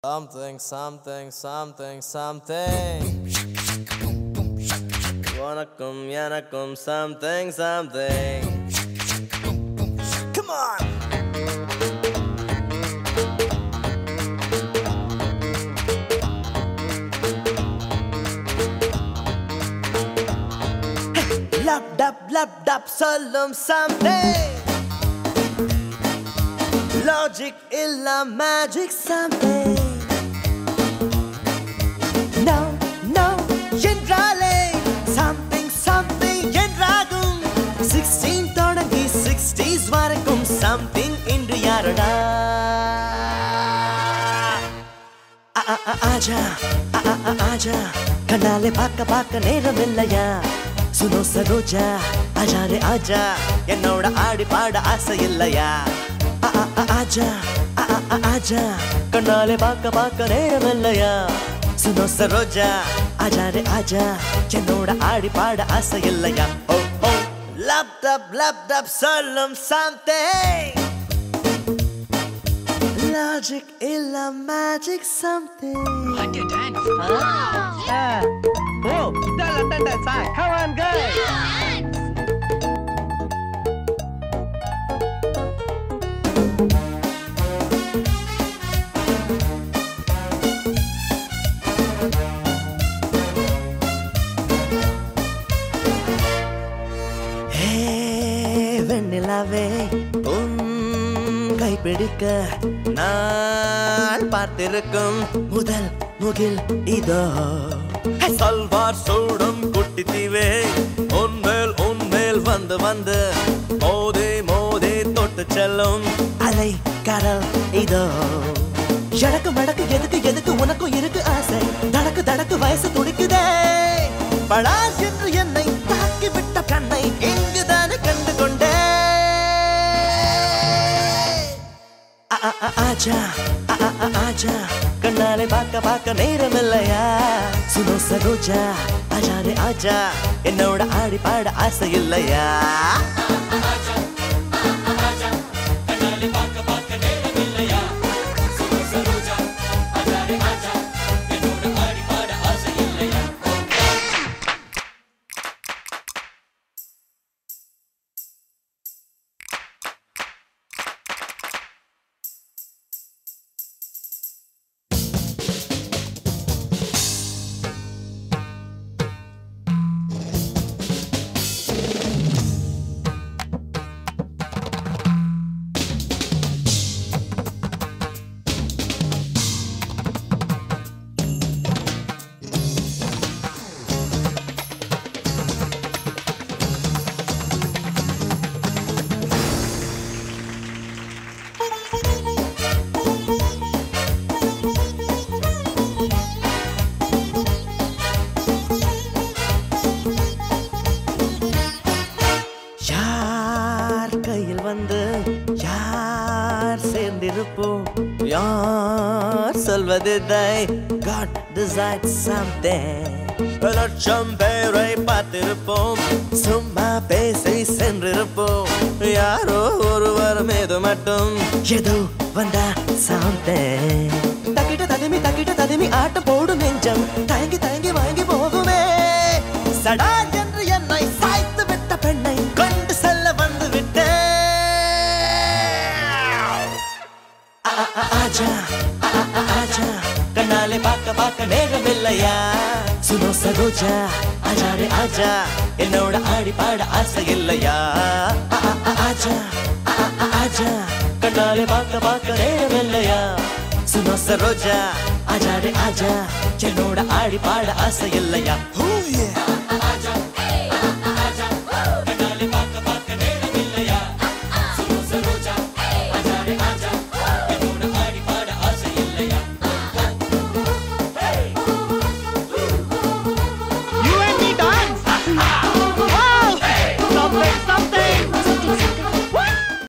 Something, something, something, something. Vanakkam, yanakam, something, something. Come on! Lap dap, sollum something. Logic illa magic something. No, no, என்றாலே something, something என்றாகும். 16 தொடங்கி 60s வரைக்கும் something இன்று யாரடா? ஆஜா, ஆஜா, கண்ணாலே பார்க்க நேரம் இல்லையா? सुनो सरोजा आजा रे आजा என்னோட ஆடி பாட ஆசை இல்லையா ஆஜா ஆஜா கண்ணாலே பார்க்க நேரம் இல்லையா सुनो सरोजा आजा रे आजा என்னோட ஆடி பாட ஆசை இல்லையா ஓ ஓ lap dap sollum something logic illa magic something Like to dance? Oh, dance! Come on, guys! Hey, வெண்ணிலாவே கை பிடிக்க நான் பார்த்திருக்கும் முதல் முகில் இதோ சல்வார் சூடும் குட்டி தீவே உன்மேல் வந்து மோதே தொட்டு செல்லும் அலை கடல் இதோ எனக்கு மடக்கு எதுக்கு உனக்கும் இருக்கு ஆசை தடக்கு வயசு துடிக்குதே படாஸ் என்று என்னை தாக்கி விட்ட கண்ணை இங்குதானே கண்டு கொண்டே ஆஜா ஆஜா கண்ணாலே பார்க்க நேரம் இல்லையா सुनो सरोजा आजा रे आजा என்னோட ஆடி பாட ஆசை இல்லையா கண்ணாலே பார்க்க நேரம் இல்லையா सुनो सरोजा आजा रे आजा என்னோட ஆடி பாட ஆசை இல்லையா யார் சேர்ந்திருப்போம் யார் சொல்வதில்லை God decides something லட்சம் பேரை பார்த்திருப்போம் சும்மா பேசி சென்றிருப்போம் யாரோ ஒருவர் மீது மட்டும் ஏதோ வந்தா something தக்கிட்ட ததுமி ஆட்டம் போடும் நெஞ்சம் தயங்கி வாங்கி போகுமே சடா என்று என்னை சாய்த்து விட்ட பெண்ணை கொண்டு செல்ல வந்து விட்டேன் आजा आजा कन्नाले பார்க்க நேரம் இல்லையா सुनो सरोजा आजा रे आजा என்னோட ஆடி பாட ஆசை இல்லையா आजा आजा कन्नाले பார்க்க நேரம் இல்லையா सुनो सरोजा आजा रे आजा என்னோட ஆடி பாட ஆசை இல்லையா